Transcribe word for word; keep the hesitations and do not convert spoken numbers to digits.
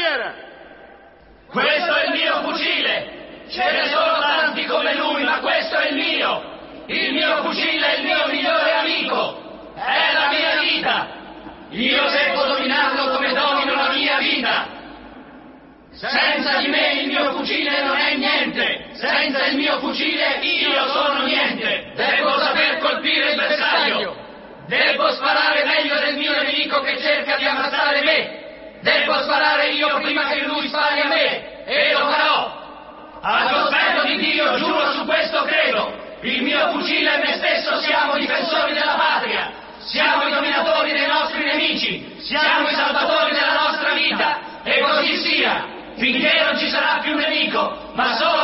bandiera! Questo è il mio fucile! Ce ne sono tanti come lui, ma questo è il mio! Il mio fucile è il mio migliore amico! È la mia vita! Io devo dominarlo come domino la mia vita! Senza di me il mio fucile non è niente! Senza il mio fucile io sono niente! Devo saper colpire il bersaglio! Devo sparare meglio del mio nemico che cerca di ammazzare me! Devo sparare io prima che lui spari a me! E lo farò! Al cospetto di Dio giuro, su questo credo! Il mio fucile e me stesso siamo difensori della patria! Siamo i dominatori dei nostri nemici! Siamo i salvatori della nostra vita! E così sia! Finché non ci sarà più nemico, ma solo